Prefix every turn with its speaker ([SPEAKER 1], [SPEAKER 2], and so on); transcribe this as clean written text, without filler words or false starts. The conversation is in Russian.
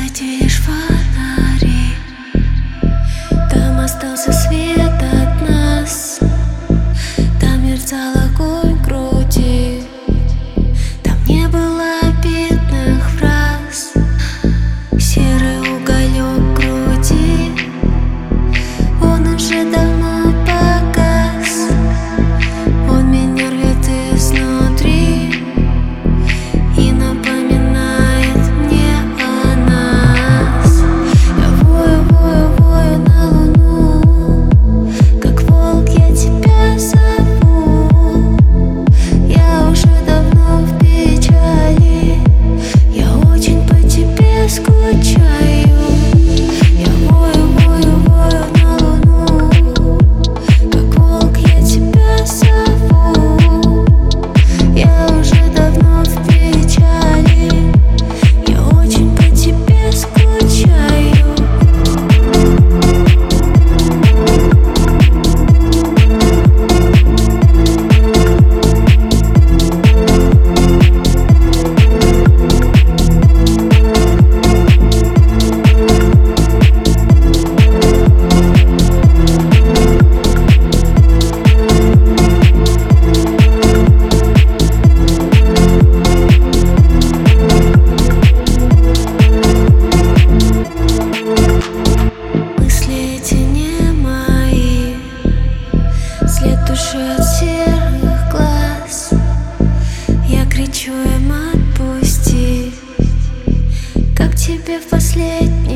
[SPEAKER 1] свете лишь фонари, там остался свет от нас, там мерцал огонь в груди, там не было обидных фраз. Серый уголек в груди, он уже давно погас, он меня рвет изнутри и напоминает мне о нас. Я вою, вою, вою на луну, как волк я тебя зову. Я уже давно в печали, я очень по тебе скучаю. Я вою, вою, вою на луну, как волк я тебя зову. Я уже давно в печали, я очень по тебе скучаю. Мысли эти не мои, след души от серых глаз. Я кричу им: отпусти, как тебе в последний